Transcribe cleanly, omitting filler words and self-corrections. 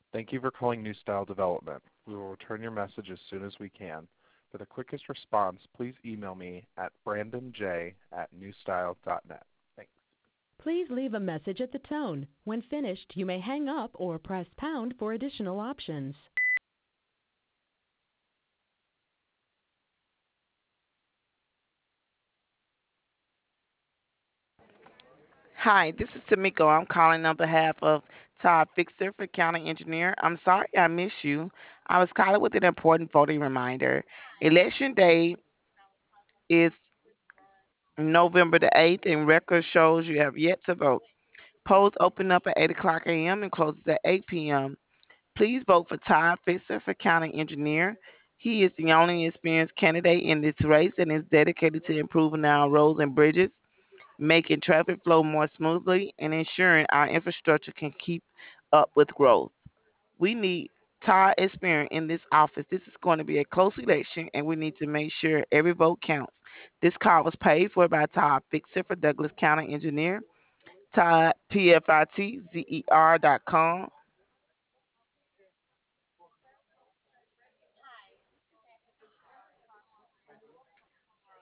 Thank you for calling New Style Development. We will return your message as soon as we can. For the quickest response, please email me at brandonj@newstyle.net. Thanks. Please leave a message at the tone. When finished, you may hang up or press pound for additional options. Hi, this is Tamiko. I'm calling on behalf of Todd Fixer for County Engineer. I'm sorry I missed you. I was calling with an important voting reminder. Election day is November the 8th, and record shows you have yet to vote. Polls open up at 8 o'clock a.m. and closes at 8 p.m. Please vote for Todd Fixer for County Engineer. He is the only experienced candidate in this race and is dedicated to improving our roads and bridges, making traffic flow more smoothly, and ensuring our infrastructure can keep up with growth. We need Todd experience in this office. This is going to be a close election, and we need to make sure every vote counts. This call was paid for by Todd Fixer for Douglas County Engineer. Todd, PFITZER.com.